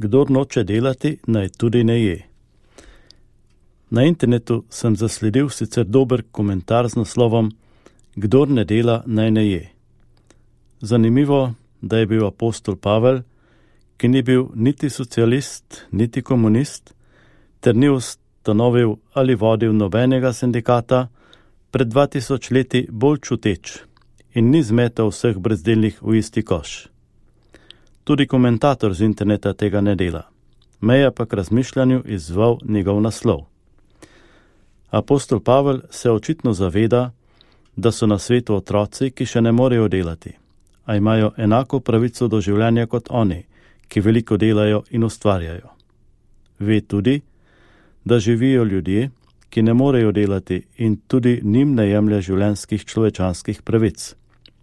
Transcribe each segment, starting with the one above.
Kdor noče delati, naj tudi ne je. Na internetu sem zasledil sicer dober komentar z naslovom Kdor ne dela, naj ne je. Zanimivo, da je bil apostol Pavel, ki ni bil niti socialist, niti komunist, ter ni ustanovil ali vodil nobenega sindikata, pred 2000 leti bolj čuteč in ni zmetal vseh brezdelnih v isti koš. Tudi komentator z interneta tega ne dela. Me je pa k razmišljanju izzval njegov naslov. Apostol Pavel se očitno zaveda, da so na svetu otroci, ki še ne morejo delati, a imajo enako pravico do življenja kot oni, ki veliko delajo in ustvarjajo. Ve tudi, da živijo ljudje, ki ne morejo delati in tudi njim ne jemlje življenjskih človečanskih pravic.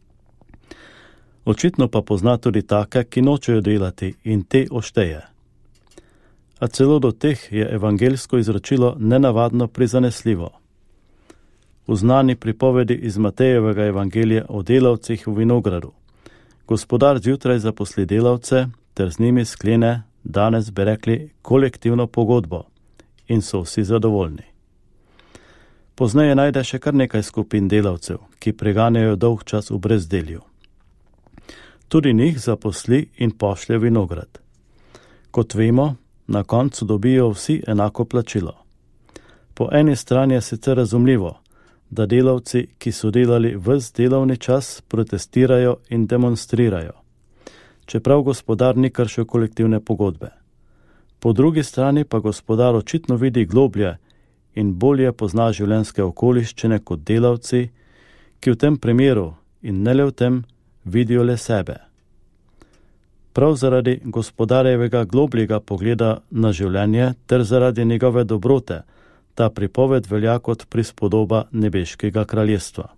Očitno pa pozna tudi take, ki nočejo delati in te ošteje. A celo do teh je evangeljsko izročilo nenavadno prizanesljivo. V znani pripovedi iz Matejevega evangelija o delavcih v vinogradu. Gospodar zjutraj zaposli delavce ter z njimi sklene, danes bi rekli, kolektivno pogodbo in so vsi zadovoljni. Pozneje najde še kar nekaj skupin delavcev, ki preganjajo dolg čas v brezdelju. Tudi njih zaposli in pošlje vinograd. Kot vemo, na koncu dobijo vsi enako plačilo. Po eni strani je sicer razumljivo, da delavci, ki so delali ves delovni čas, protestirajo in demonstrirajo, čeprav gospodar ni kršil kolektivne pogodbe. Po drugi strani pa gospodar očitno vidi globlje in bolje pozna življenjske okoliščine kot delavci, ki v tem primeru in ne le v tem vidijo le sebe. Prav zaradi gospodarjevega globljega pogleda na življenje ter zaradi njegove dobrote, ta pripoved velja kot prispodoba nebeškega kraljestva.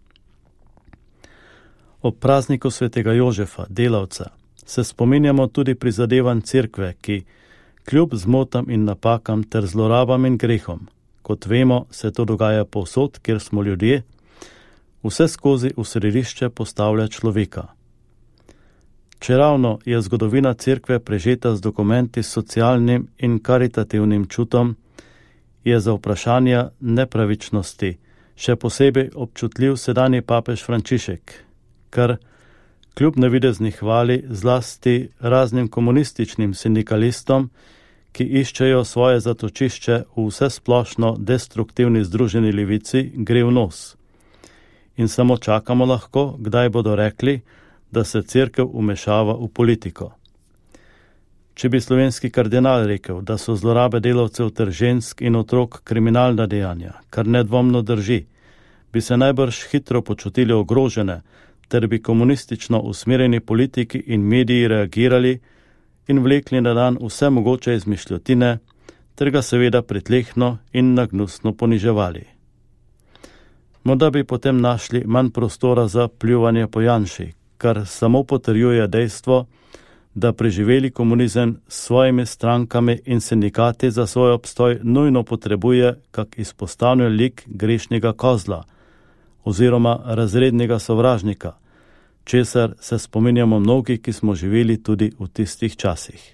Ob prazniku svetega Jožefa, delavca, se spominjamo tudi prizadevanj cerkve, ki kljub zmotam in napakam ter zlorabam in grehom, kot vemo, se to dogaja povsod, kjer smo ljudje, vse skozi v središče postavlja človeka. Čeravno je zgodovina cerkve prežeta z dokumenti s socialnim in karitativnim čutom, je za vprašanja nepravičnosti še posebej občutljiv sedanji papež Frančišek, kar kljub navidezni hvali zlasti raznim komunističnim sindikalistom, ki iščejo svoje zatočišče v vsesplošno destruktivni združeni levici, gre v nos. In samo čakamo lahko, kdaj bodo rekli, da se cerkev umešava v politiko. Če bi slovenski kardinal rekel, da so zlorabe delavcev ter žensk in otrok kriminalna dejanja, kar nedvomno drži, bi se najbrž hitro počutili ogrožene, ter bi komunistično usmerjeni politiki in mediji reagirali in vlekli na dan vse mogoče izmišljotine, ter ga seveda pretlehno in nagnusno poniževali. Morda bi potem našli manj prostora za pljuvanje po Janši, kar samo potrjuje dejstvo, da preživeli komunizem s svojimi strankami in sindikati za svoj obstoj nujno potrebuje kak izpostavljen lik grešnega kozla oziroma razrednega sovražnika, česar se spominjamo mnogi, ki smo živeli tudi v tistih časih.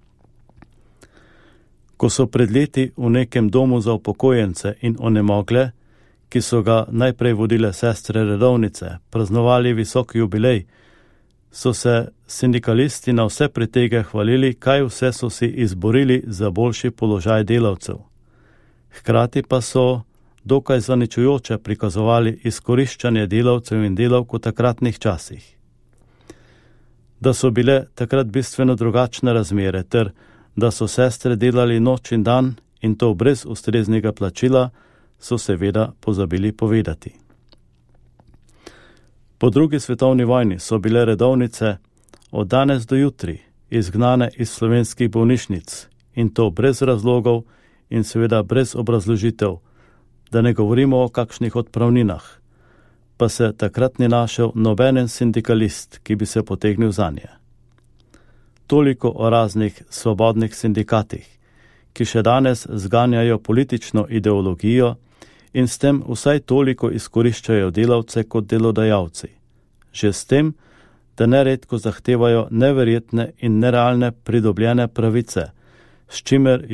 Ko so pred leti v nekem domu za upokojence in onemogle, ki so ga najprej vodile sestre redovnice, praznovali visok jubilej, so se sindikalisti na vse pretege hvalili, kaj vse so si izborili za boljši položaj delavcev. Hkrati pa so dokaj zaničujoče prikazovali izkoriščanje delavcev in delavk v takratnih časih. Da so bile takrat bistveno drugačne razmere, ter da so sestre delali noč in dan in to brez ustreznega plačila, so seveda pozabili povedati. Po drugi svetovni vojni so bile redovnice od danes do jutri izgnane iz slovenskih bolnišnic in to brez razlogov in seveda brez obrazložitev, da ne govorimo o kakšnih odpravninah, pa se takrat ni našel nobenen sindikalist, ki bi se potegnil zanje. Toliko o raznih svobodnih sindikatih, ki še danes zganjajo politično ideologijo in s tem vsaj toliko izkoriščajo delavce kot delodajalci. Že s tem, da neredko zahtevajo neverjetne in nerealne pridobljene pravice, s čimer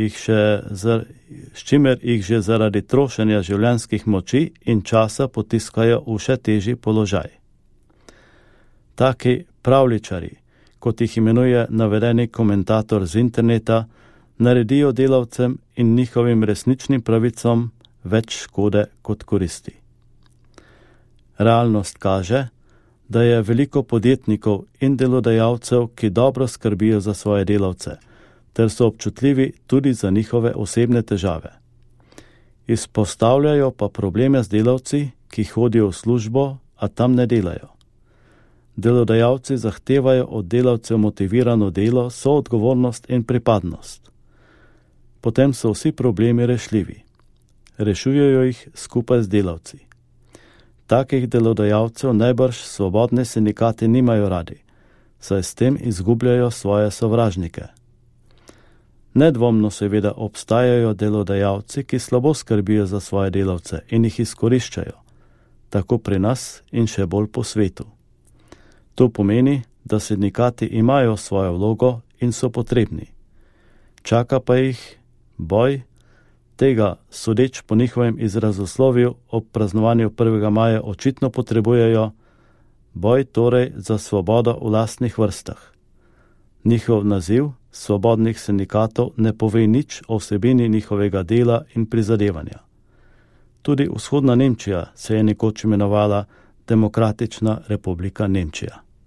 jih že zaradi trošenja življenjskih moči in časa potiskajo v še težji položaj. Taki pravličari, kot jih imenuje navedeni komentator z interneta, naredijo delavcem in njihovim resničnim pravicam več škode kot koristi. Realnost kaže, da je veliko podjetnikov in delodajalcev, ki dobro skrbijo za svoje delavce, ter so občutljivi tudi za njihove osebne težave. Izpostavljajo pa probleme z delavci, ki hodijo v službo, a tam ne delajo. Delodajalci zahtevajo od delavcev motivirano delo, soodgovornost in pripadnost. Potem so vsi problemi rešljivi. Rešujejo jih skupaj z delavci. Takih delodajalcev najbrž svobodni sindikati nimajo radi, saj s tem izgubljajo svoje sovražnike. Nedvomno seveda obstajajo delodajalci, ki slabo skrbijo za svoje delavce in jih izkoriščajo, tako pri nas in še bolj po svetu. To pomeni, da sindikati imajo svojo vlogo in so potrebni. Čaka pa jih boj, tega sodeč po njihovem izrazoslovju ob praznovanju 1. maja očitno potrebujejo, boj torej za svobodo v lastnih vrstah. Njihov naziv svobodnih sindikatov ne pove nič o vsebini njihovega dela in prizadevanja. Tudi vzhodna Nemčija se je nekoč imenovala Demokratična republika Nemčija.